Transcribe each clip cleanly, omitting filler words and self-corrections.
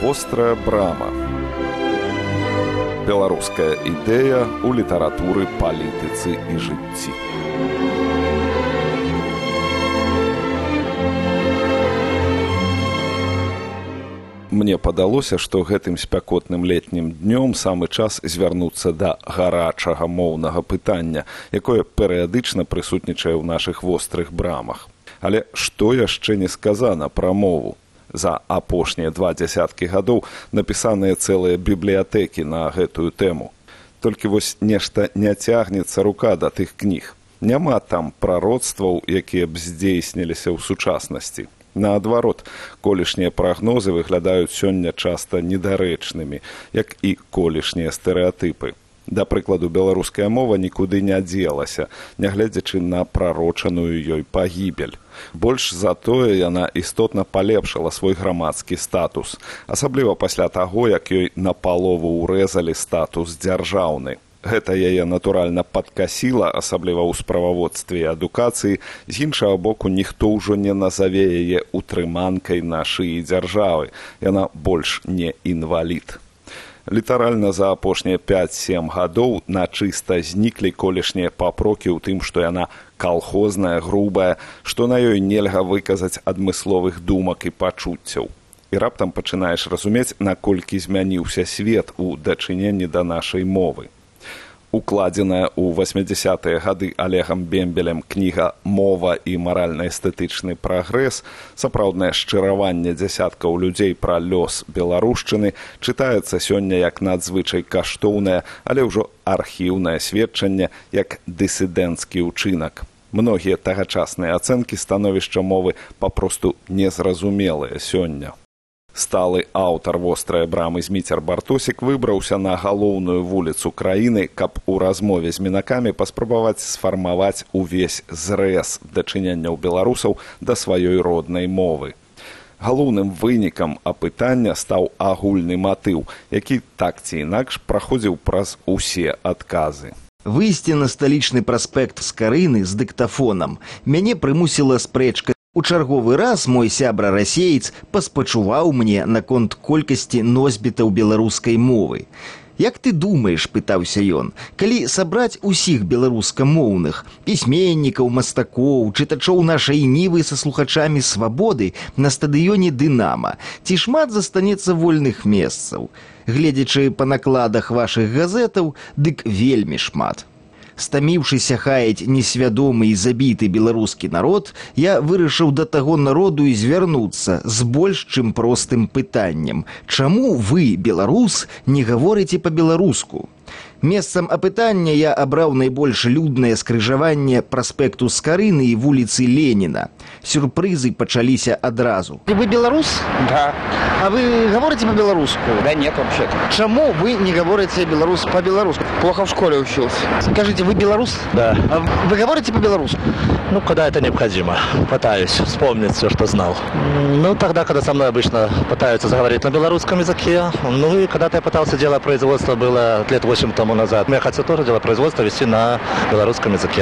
Вострая брама. Беларуская ідэя ў літаратуры, палітыцы і жыцці. Мне падалося, што гэтым спякотным летнім днём самы час звярнуцца да гарачага моўнага пытання, якое перыядычна прысутнічае ў нашых вострых брамах. Але што яшчэ не сказана пра мову? За апошнія 20 гадоў напісаныя цэлыя бібліятэкі на гэтую тэму. Толькі вось нешта не цягнецца рука да тых кніг. Няма там прароцтваў, якія б здзейсніліся ў сучаснасці. Наадварот, колішнія прагнозы выглядаюць сёння часта недарэчнымі, як і колішнія стэрэатыпы. Да прыкладу, беларуская мова нікуды не дзелася, нягледзячы на прарочаную ёй пагібель. Больш за тое, яна істотна палепшыла свой грамадскі статус, асабліва пасля таго, як ёй напалову ўрэзалі статус дзяржаўны. Гэта яе, натуральна, падкасіла, асабліва ў справаводстве і адукацыі. З іншага боку, ніхто ўжо не назаве яе утрыманкай на шыі дзяржавы. Яна больш не інвалід. Літаральна за апошнія 5-7 гадоў начыста зніклі колішнія папрокі ў тым, што яна калхозная, грубая, што на ёй нельга выказаць адмысловых думак і пачуццяў. І раптам пачынаеш разумець, наколькі змяніўся свет у дачыненні да нашай мовы. Укладзеная ў 80-е гады Олегам Бембелем кніга «Мова і маральна-эстэтычны прагрэс», сапраўднае шчыраванне дзясяткаў людзей пра лёс беларушчыны, чытаецца сёння як надзвычай каштоўнае, але ўжо архіўнае сведчанне, як дысідэнцкі ўчынак. Многія тагачасныя ацэнкі становішча мовы папросту незразумелыя сёння. Сталы аўтар вострай брамы Зміцер Бартосік выбраўся на галоўную вуліцу краіны, каб у размове з мінакамі паспрабаваць сфармаваць увесь зрэз дачыненняў беларусаў да сваёй роднай мовы. Галоўным вынікам апытання стаў агульны матыў, які так ці інакш праходзіў праз усе адказы. Выйсці на сталічны праспект з Карыны з дыктафонам мяне прымусіла спрэчка. У чарговы раз мой сябра-расеец паспачуваў мне наконт колькасці носьбітаў беларускай мовы. «Як ты думаеш, — пытаўся ён, — калі сабраць усіх беларускамоўных, пісьменнікаў, мастакоў, чытачоў нашай нівы са слухачамі свабоды на стадыёне «Дынама», ці шмат застанецца вольных месцаў? Гледзячы па накладах вашых газетаў, дык вельмі шмат». Стаміўшыся хаяць несвядомы і забіты беларускі народ, я вырашыў да таго народу і звярнуцца з больш чым простым пытаннем. Чаму вы, беларус, не гаворыце па-беларуску? Месцам апытання я абраў найбольш люднае скрыжаванне праспекту з Карыны і вуліцы Леніна. Сюрпрызы пачаліся адразу. Вы беларус? Да. А вы говорите по-белорусски? Да нет, вообще-то. Чему вы не говорите по-белорусски? Плохо в школе учился. Скажите, вы белорус? Да. А вы говорите по-белорусски? Ну, когда это необходимо. Пытаюсь вспомнить все, что знал. Ну, тогда, когда со мной обычно пытаются заговорить на белорусском языке. Ну, и когда-то я пытался дело производства, было лет 8 тому назад. Я хотел тоже дело производства вести на белорусском языке.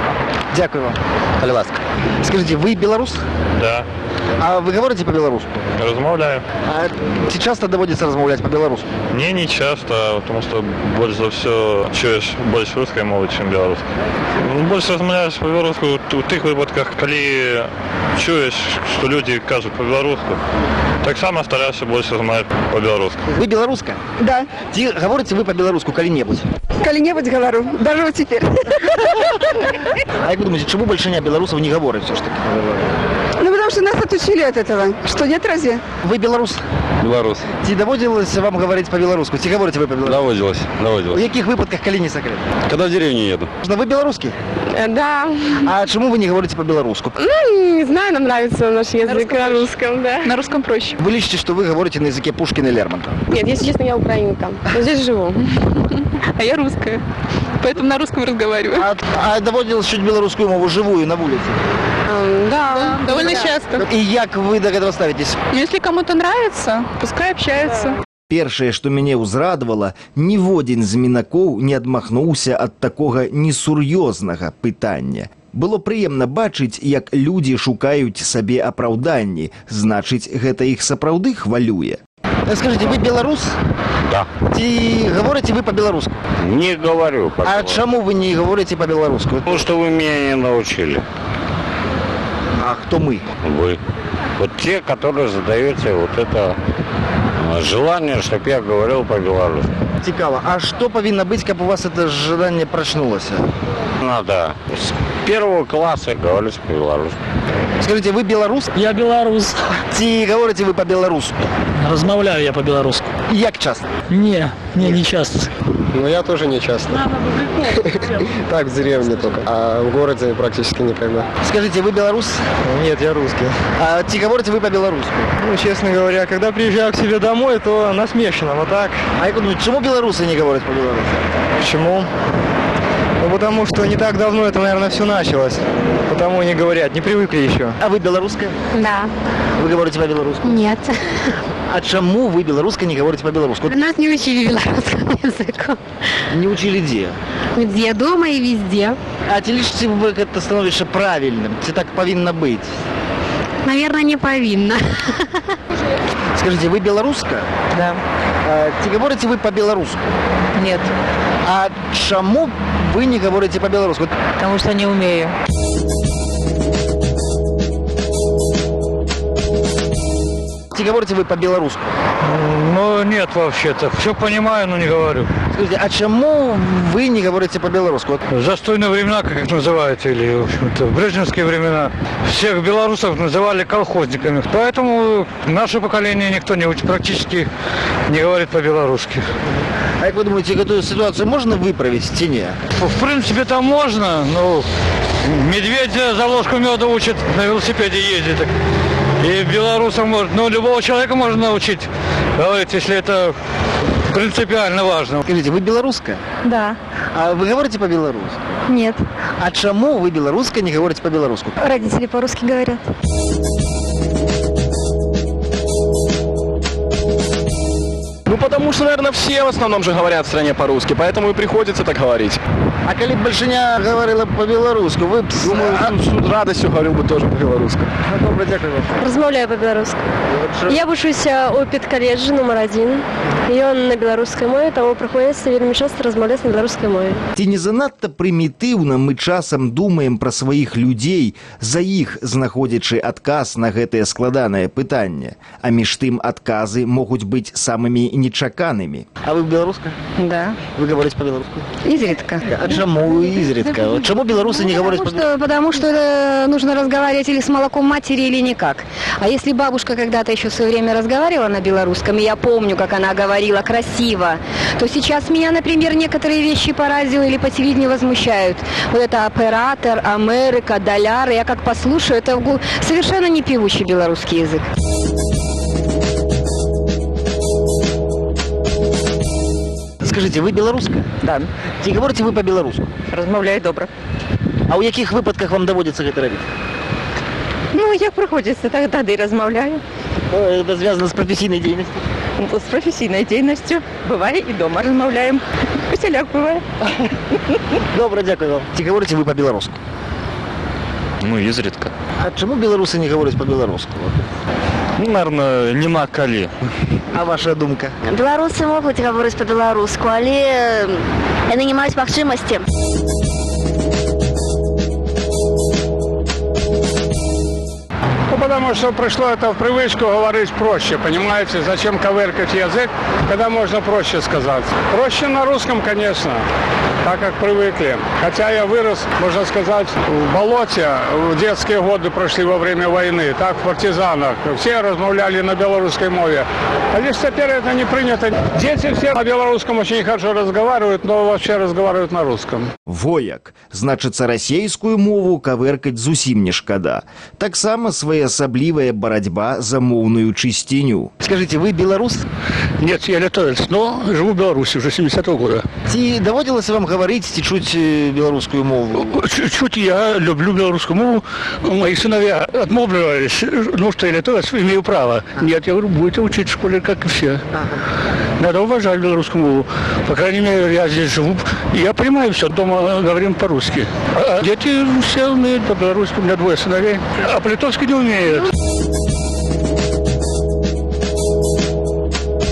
Дякую вам. Ласка. Скажите, вы белорус? Да. А вы говорите по-белорусски? Размовляю. А часто доводится размовлять по-белорусски? Не часто, потому что больше за все чуешь больше русской мовы, чем белорусской. Больше размовляешь по-белорусски у тых выпадках, коли чуешь, что люди кажут по-белорусски. Так само стараешься больше размовлять по-белорусски. Вы белоруска? Да. Говорите вы по-белорусски коли-нибудь? Коли-нибудь говорю, даже вот теперь. А как вы думаете, чему большинство белорусов не говорят все-таки? Ну, потому что нас отучили от этого. Что, нет разве? Вы белорус? Белорус. Ці доводилось вам говорить по-белорусски? Ці говорите вы по-белорусски? Доводилось. В яких выпадках, коли не секрет? Когда в деревню еду. Вы белорусский? Да. А чему вы не говорите по-белорусски? Ну, не знаю, нам нравится наш язык на русском, да. На русском проще. Вы лечите, что вы говорите на языке Пушкина и Лермонтова? Нет, если честно, я украинка. Но здесь живу. А я русская. Поэтому на русском разговариваю. А доводилось чуть белорусскую мову живую на улице? Да, довольно часто. И як вы до этого ставитесь? Если кому-то нравится, пускай общается. Першае, што мяне ўзрадавала, ніводзін з мінакоў не адмахнуўся ад такога несур'ёзнага пытання. Было прыемна бачыць, як людзі шукаюць сабе апраўданні, значыць, гэта іх сапраўды хвалюе. Скажите, вы белорус? Да. И говорите вы по-белорусски? Не говорю. А чему вы не говорите по-белорусски? Потому что вы меня не научили. А кто мы? Вы. Вот те, которые задаете вот это желание, чтобы я говорил по-белорусски. Цікаво. А что повинно быть, как у вас это желание прочнулось? Надо с первого класса говорить по-белорусски. Скажите, вы белорус? Я белорус. И говорите вы по-белорусски? Розмовляю я по-белорусски. Як часто? Не часто. Ну, я тоже не часто. Так, в деревне только. А в городе практически никогда. Скажите, вы белорус? Нет, я русский. А говорите вы по-белорусски? Ну, честно говоря, когда приезжаю к себе домой, то насмешно, но так. А я думаю, почему белорусы не говорят по-белорусски? Почему? Ну, потому что не так давно это, наверное, все началось. Потому и не говорят, не привыкли еще. А вы белорусская? Да. Вы говорите по-белорусски? Нет. А чему вы белорусская не говорите по-белорусски? Нас не учили белорусскому языку. Не учили где? Где? Дома и везде. А ці лічыце вы гэта становішся правільным? Ці так павінна быць? Наверное, не повинна. Скажите, вы белоруска? Да. Ці говорите вы по-белорусски? Нет, А чему вы не говорите по-белорусски? потому что не умею. Ці говорите вы по-белорусски? Ну, нет вообще-то. Все понимаю, но не говорю. Скажите, а чему вы не говорите по-белорусски? Вот Застойные времена, как их называют, или, в общем-то, брежневские времена, всех белорусов называли колхозниками. Поэтому наше поколение никто не учит, практически не говорит по-белорусски. А как вы думаете, эту ситуацию можно выправить в стене? В принципе, там можно, но медведя за ложку меда учат на велосипеде ездить. Так. И белорусам может, ну, любого человека можно научить говорить, если это принципиально важно. Скажите, вы белоруска? Да. А вы говорите по-белорусски? Нет. А чему вы белоруска не говорите по-белорусски? Родители по-русски говорят. Ну, потому что, наверное, все в основном же говорят в стране по-русски, поэтому и приходится так говорить. А коли б большиня говорила по-белорусски, вы б... Думаю, с радостью говорил бы тоже по-белорусски. Добре, дякую вам. Размовляю по-белорусски. Я вучуся у педкаледжы номер 1. І он на беларускай мове, тому приходится вельмі часто размаўляць на беларускай мове. Ці не занадта прымітыўна мы часам думаем пра сваіх людзей, за іх знаходзячы адказ на гэтае складанае пытанне. А між тым адказы могуць быць самымі нечаканымі. А вы беларуска? Да, Вы говорите по-белорусски? изредка. А чему изредка? Чему белорусы не говорят по-белорусски? Потому что это нужно разговаривать или с молоком матери, или никак. А если бабушка когда-то еще в свое время разговаривала на белорусском, и я помню, как она говорила красиво, то сейчас меня, например, некоторые вещи по радио или по телевидению возмущают. Вот это оператор, Америка, доляр. Я как послушаю, это совершенно не певучий белорусский язык. Скажите, вы белоруска? Да, Ці говорите вы по-белорусски? розмовляю добре. А у якіх выпадках вам доводится гэта рабіць? Ну, як приходиться, тоді розмовляю. Это звязано с профессийной деятельностью. З професійною діяльністю. Буває і вдома розмовляємо. Усіляк буває. Добре, дякую вам. Ці говорите ви по-белорусски? Ну, изредка. А чому белоруси не говорять по-белорусски? Ну, наверное, нема коли. А ваша думка? Беларусы могут говорить по-белорусски, але яны не маюць магчымасці. Ну, потому что пришло это в привычку говорить проще, понимаете? Зачем коверкать язык, когда можно проще сказать? Проще на русском, конечно, так как привыкли. Хотя я вырос, можно сказать, в болоте, в детские годы прошли во время войны, так в партизанах. Все размовляли на белорусской мове. А лишь теперь это не принято. Дети все на белорусском очень хорошо разговаривают, но вообще разговаривают на русском. Вояк. Значыцца, расейскую мову кавэркаць зусім не шкада. Таксама своеасаблівая барацьба за моўную чысціню. Скажите, вы белорус? Нет, я литовец, но живу в Беларуси уже 70-го года. Ці доводилось вам говорить, ці чуть белорусскую мову? Чуть я люблю белорусскую мову. Мои сыновья отмовливались, ну что я литовец, имею право. Нет, я говорю, будете учить в школе, как и все. Надо уважать белорусскую мову. По крайней мере, я здесь живу. И я понимаю все, дома говорим по-русски. А дети все умеют по-белорусски. У меня 2 сыновей. А по-литовски не умеют.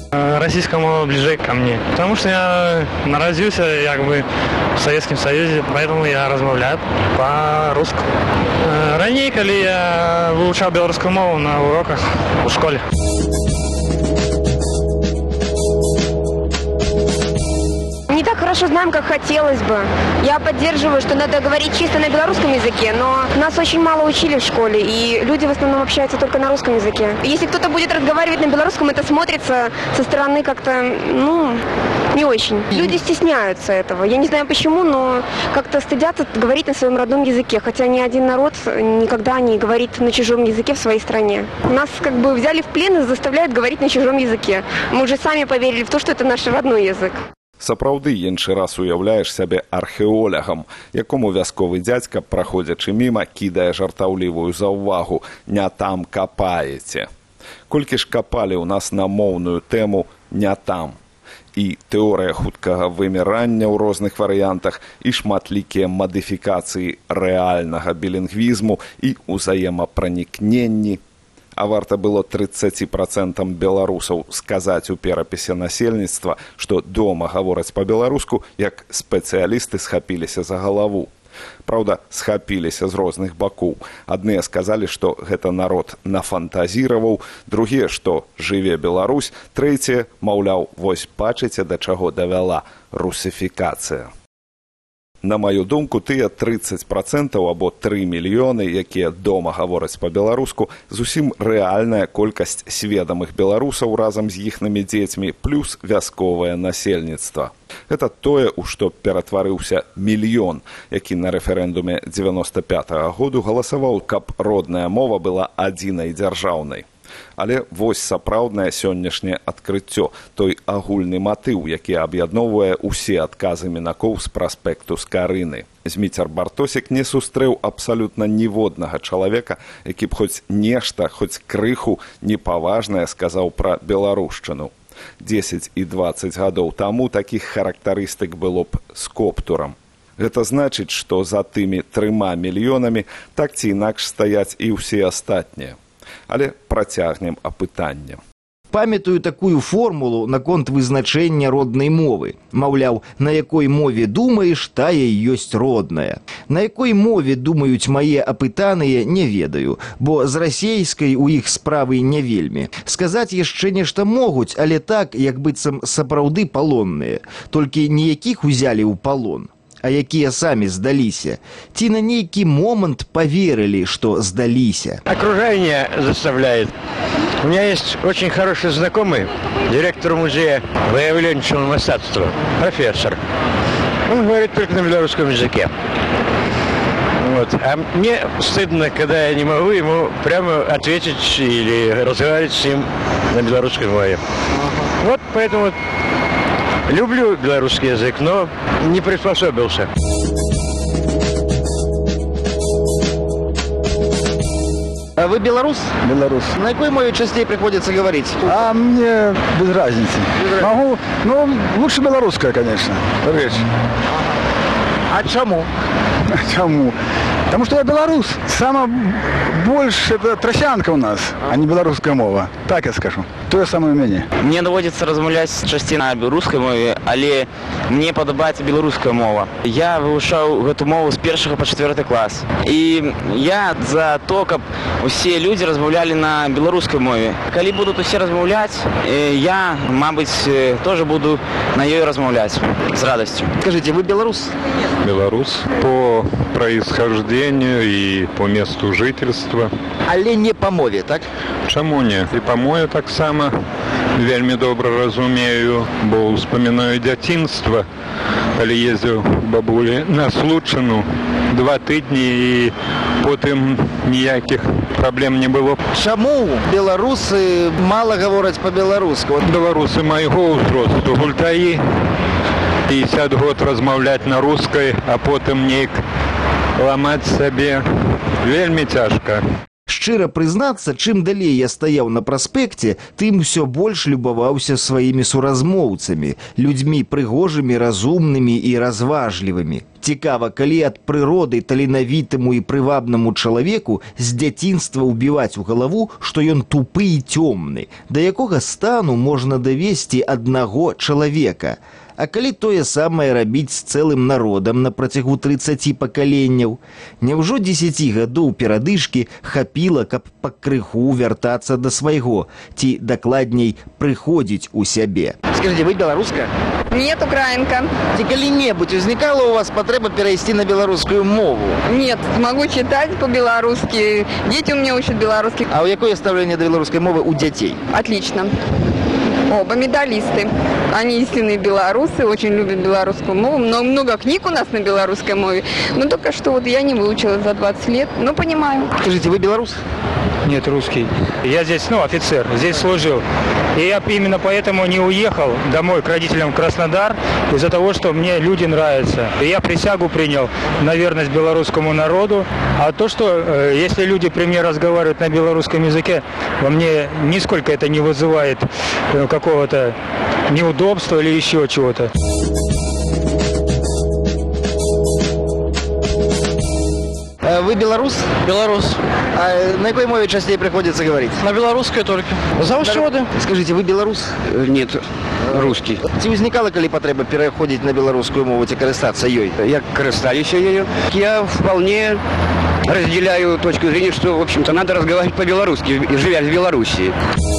Российскому ближе ко мне. Потому что я народился в Советском Союзе, поэтому я размовляю по-русски. Ранее, когда я выучал белорусскую мову на уроках в школе. Не так хорошо знаем, как хотелось бы. Я поддерживаю, что надо говорить чисто на белорусском языке, но нас очень мало учили в школе, и люди в основном общаются только на русском языке. Если кто-то будет разговаривать на белорусском, это смотрится со стороны как-то, не очень. Люди стесняются этого. Я не знаю почему, но как-то стыдятся говорить на своем родном языке, хотя ни один народ никогда не говорит на чужом языке в своей стране. Нас взяли в плен и заставляют говорить на чужом языке. Мы уже сами поверили в то, что это наш родной язык. Сапраўды іншы раз уяўляеш сябе археолягам, якому вясковы дзядзька, праходзячы міма, кідае жартаўлівую заўвагу: «Не там капаеце». Колькі ж капалі ў нас на моўную тэму «не там». І тэорыя хуткага вымірання ў розных варыянтах, і шматлікія мадыфікацыі рэальнага білінгвізму і ўзаемапранікненні. А варта было 30% беларусаў сказаць у перапісе насельніцтва, што дома гавораць па-беларуску, як спецыялісты схапіліся за галаву. Праўда, схапіліся з розных бакоў. Адныя сказалі, што гэта народ нафантазіраваў, другія, што жыве Беларусь, трэція, маўляў, вось бачыце, да чаго давяла русіфікацыя. На маю думку, тыя 30% або 3 мільёны, якія дома гавораць па-беларуску, зусім рэальная колькасць сведамых беларусаў разам з іхнымі дзецьмі плюс вясковае насельніцтва. Гэта тое, у што ператварыўся мільён, які на рэферэндуме 95-го году галасаваў, каб родная мова была адзінай дзяржаўнай. Але вось сапраўднае сённяшняе адкрыццё, той агульны матыў, які аб'ядноўвае ўсе адказы мінакоў з праспекту Скарыны. Зміцер Бартосік не сустрэў абсалютна ніводнага чалавека, які б хоць нешта, хоць крыху непаважнае сказаў пра беларушчыну. 10 і 20 гадоў таму такіх характарыстык было б з коптурам. Гэта значыць, што за тымі 3 мільёнамі так ці інакш стаяць і ўсе астатнія. Але працягнем апытанне. Памятаю такую формулу наконт вызначэння роднай мовы. Маўляў, на якой мове думаеш, тая і ёсць родная. На якой мове думаюць мае апытаныя, не ведаю, бо з расейскай у іх справы не вельмі. Сказаць яшчэ нешта могуць, але так, як быццам сапраўды палонныя. Толькі не якіх узялі ў палон, а якія самі здаліся. Ці на нейкі момант поверили, что сдалися. Окружение заставляет. У меня есть очень хороший знакомый, директор музея выявленческого мастерства, профессор. Он говорит только на белорусском языке. Вот. А мне стыдно, когда я не могу ему прямо ответить или разговаривать с ним на белорусской мове. Вот поэтому люблю белорусский язык, но не приспособился. А вы белорус? Белорус. На какой мове частей приходится говорить? А мне без разницы. Могу, ну, лучше белорусская, конечно, речь. А чему? Чему? Потому что я белорус. Самое больше это тросянка у нас, а не белорусская мова. Так я скажу. То же самое мнение. Мне доводится размовлять частей на русской мове, але мне подобається белорусская мова. Я вивчав эту мову з 1 по 4 клас. І я за то, щоб усі люди розмовляли на белорусской мові. Коли будуть усі розмовляти, я, мабуть, теж буду на її розмовляти з радістю. Скажите, вы белорус? Белорус по происхождению и по месту жительства. Але не по мове, так? Чому не? І по мове так само вельми добре розумію, бо вспоминаю дитинство, коли їздив бабулі на Случину 2 тижні і потім ніяких проблем не було. Чому білоруси мало говорять по-білоруськи? Білоруси моєго узросту, гультаї, 50 год розмовляти на русской, а потім ніяк ламати собі вельми тяжко. З Шчыра прызнацца, чым далей я стаяў на праспекце, тым усё больш любаваўся сваімі суразмоўцамі, людзьмі прыгожымі, разумнымі і разважлівымі. Цікава, калі ад прыроды таленавітаму і прывабнаму чалавеку з дзяцінства ўбіваць у галаву, што ён тупы і цёмны, да якога стану можна давесці аднаго чалавека. А калі тое самае рабіць з цэлым народам на працягу 30 пакаленняў? Няўжо 10 гадоў перадышкі хапіла, каб пакрыху вяртацца да свайго, ці, дакладней, прыходзіць у сябе? Скажите, вы белоруска? Нет, украинка. Ці калі-небудзь узнікала у вас патрэба перайсці на беларускую мову? Нет, могу читать по-белорусски. Дети у меня учат белорусский. А якое стаўленне да беларускай мовы у дзяцей? Отлично. Оба медалисты. Они истинные белорусы, очень любят белорусскую мову. Но много книг у нас на белорусской мове. Но только что вот я не выучила за 20 лет, но понимаю. Скажите, вы белорус? Нет, русский. Я здесь, офицер, здесь служил. И я именно поэтому не уехал домой к родителям в Краснодар, из-за того, что мне люди нравятся. И я присягу принял на верность белорусскому народу. А то, что если люди при мне разговаривают на белорусском языке, во мне нисколько это не вызывает какого-то неудобства или еще чего-то. Вы белорус? Белорус. А на какой мове частей приходится говорить? На белорусской только. Заўсёды. Скажите, вы белорус? Нет, русский. Ці ўзнікала калі патрэба пераходзіць на беларускую мову, ці карыстацца ёй? Я карыстаюсь ею. Я вполне разделяю точку зрения, что, в общем-то, надо разговаривать по-белорусски, живя в Белоруссии.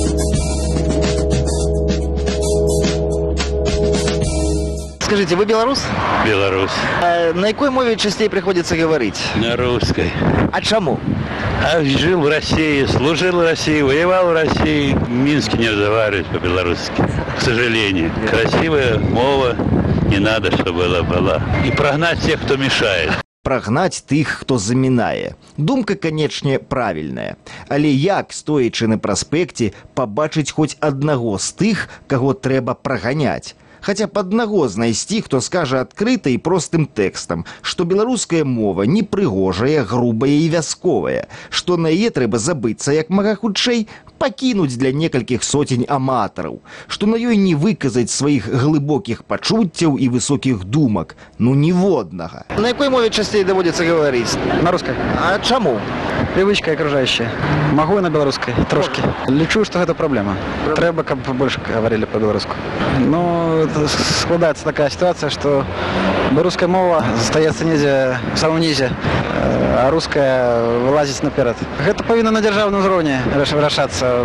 Скажите, вы белорус? Белорус. А на какой мове частей приходится говорить? На русской. А чему? А жил в России, служил в России, воевал в России. В Минске не разговаривать по-белорусски, к сожалению. Красивая мова, не надо, чтобы была. И прогнать тех, кто мешает. Прагнаць тых, хто замінае. Думка, канечне, правільная. Але як, стоячы на праспекце, пабачыць хоць аднаго з тых, каго трэба праганяць? Хаця б аднаго знайсці, хто скажа адкрыта і простым тэкстам, што беларуская мова непрыгожая, грубая і вясковая, што на яе трэба забыцца як мага хутчэй, пакінуць для некалькіх соцень аматараў, што на ёй не выказаць сваіх глыбокіх пачуццяў і высокіх думак, ніводнага. На якой мове часцей даводзіцца гаварыць? На русской. А чаму? Привычка окружающая. Могу и на белорусской, трошки. Лечу, что это проблема. Треба, как бы больше говорили по-белорусски. Но складывается такая ситуация, что белорусская мова застаецца недзе в самом низе, а русская вылазіць наперад. Это повинно на державном уровне решаться.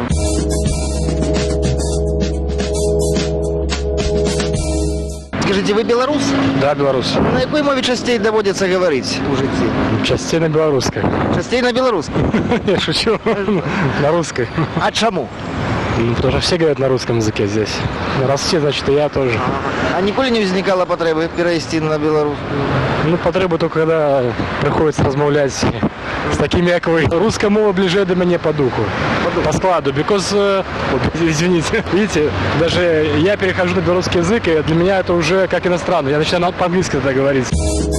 Скажите, вы белорус? Да, белорус. На какой мове частей доводится говорить у житті? Частей на белорусской. Частей на белорусской? Я шучу. На русской. А чему? Потому что все говорят на русском языке здесь. Раз все, значит, и я тоже. А ніколі не ўзнікала патрэбы перайсці на беларускую? Патрэба только когда приходится размаўляць с такими, как вы. Русская мова ближе до меня по духу, по складу. Because, извините, видите, даже я перехожу на белорусский язык, и для меня это уже как иностранный. Я начинаю по-английски тогда говорить.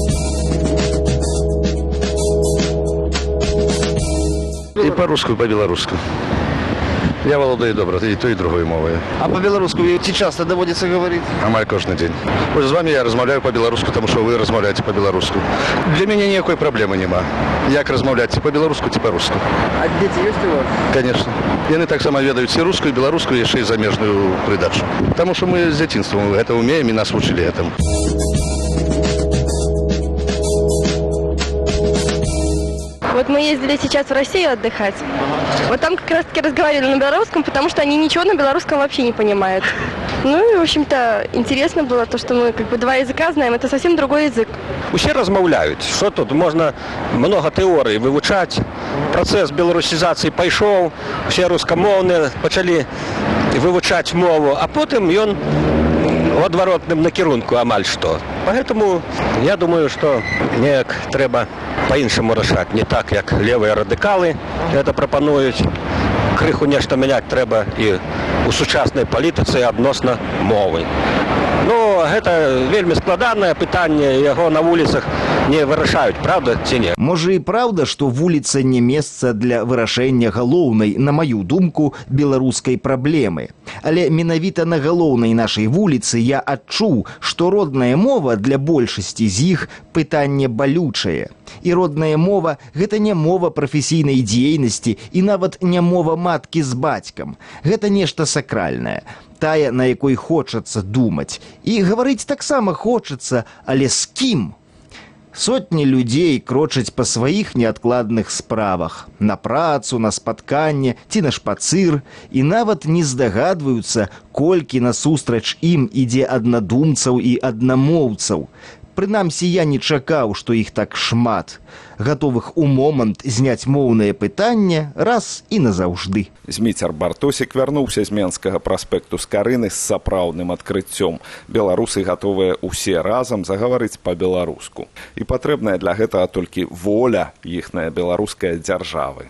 И по-русски, и по-белорусски. Я володаю добре і той, і другою мовою. А по-белорусски ці часто доводиться говорити? Амаль кожен день. Ось з вами я розмовляю по-белорусски, тому що ви розмовляєте по-белорусски. Для мене ніякої проблеми нема. Як розмовляти по-белорусски, ці по-русски. А діти є у вас? Конечно. Вони так само ведають і русскую, і белорусскую, і ще й заміжну придачу. Тому що ми з дитинства це вміємо і нас учили этому. Вот мы ездили сейчас в Россию отдыхать. Вот там как раз-таки разговаривали на белорусском, потому что они ничего на белорусском вообще не понимают. Ну и, в общем-то, интересно было то, что мы как бы два языка знаем, это совсем другой язык. Усі розмовляють. Що тут? Можна много теорій вивчати. Процес білорусізації пішов, всі рускомовні почали вивчати мову, а потім він в одворотному накерунку амаль що. Поэтому я думаю, що ніяк треба по-іншому рішати. Не так, як ліві радикали це пропонують. крыху нешта мяняць трэба і у сучаснай палітыцы адносна мовы. Ну, гэта вельмі складанае пытанне, яго на вуліцах не вырашаюць, правда ці не? Можа і праўда, што вуліца не месца для вырашэння галоўнай, на маю думку, беларускай праблемы. Але менавіта на галоўнай нашай вуліцы я адчуў, што родная мова для большасці з іх пытанне балючае. І родная мова – гэта не мова прафесійнай дзейнасці і нават не мова маткі з бацькам. Гэта нешта сакральнае, тая, на якой хочацца думаць. І гаварыць таксама хочацца, але з кім? Сотні людзей крочаць па сваіх неадкладных справах. На працу, на спатканне ці на шпацыр. І нават не здагадваюцца, колькі насустрач ім ідзе аднадумцаў і аднамоўцаў. Прынамсі, я не чакаў, што іх так шмат. Гатовых у момант зняць моўнае пытанне раз і назаўжды. Зміцер Бартосік вярнуўся з Менскага праспекту Скарыны з сапраўдным адкрыццём. Беларусы гатовыя усе разам загаварыць па-беларуску. І патрэбная для гэтага толькі воля іхнай беларускай дзяржавы.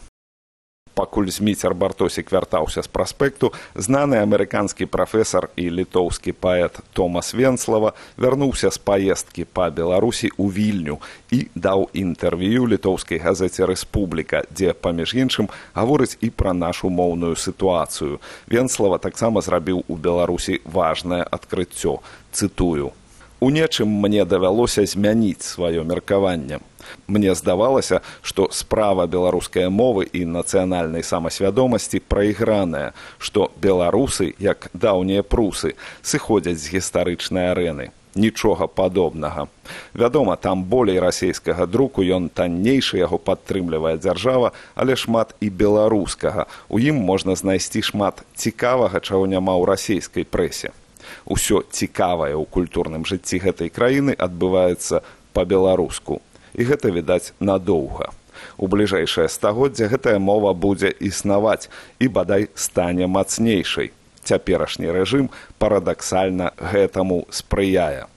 Пакуль Зміцер Бартосік вяртаўся з праспекту, знаны амерыканскі прафесар і літоўскі паэт Томас Венслава вярнуўся з паездкі па Беларусі ў Вільню і даў інтэрв'ю літоўскай газеце «Рэспубліка», дзе, паміж іншым, гаворыць і пра нашу моўную сітуацыю. Венслава таксама зрабіў у Беларусі важнае адкрыццё. Цытую. «У нечым мне давялося змяніць сваё меркаванне. Мне здавалася, што справа беларускай мовы і нацыянальнай самасвядомасці прайграная, што беларусы, як даўнія прусы, сыходзяць з гістарычнай арэны. Нічога падобнага. Вядома, там болей расейскага друку, ён таннейшы, яго падтрымлівае дзяржава, але шмат і беларускага. У ім можна знайсці шмат цікавага, чаго няма ў расейскай прэсе. Усё цікавае ў культурным жыцці гэтай краіны адбываецца па-беларуску. І гэта, відаць, надоўга. У бліжэйшае стагоддзе гэтая мова будзе існаваць і, бадай, стане мацнейшай. Цяперашні рэжым парадаксальна гэтаму спрыяе.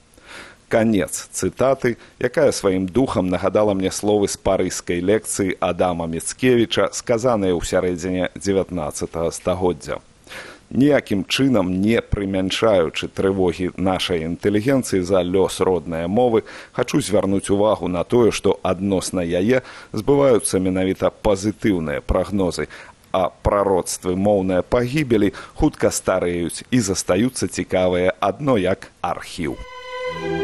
Канец цытаты, якая сваім духам нагадала мне словы з парыжскай лекцыі Адама Міцкевіча, сказаныя ў сярэдзіне 19 стагоддзя. Ніякім чынам не прымяншаючы трывогі нашай інтэлігенцыі за лёс роднай мовы, хачу звярнуць увагу на тое, што адносна яе збываюцца менавіта пазітыўныя прагнозы, а прароцтвы моўнай пагібелі хутка стареюць і застаюцца цікавыя адно як архіў.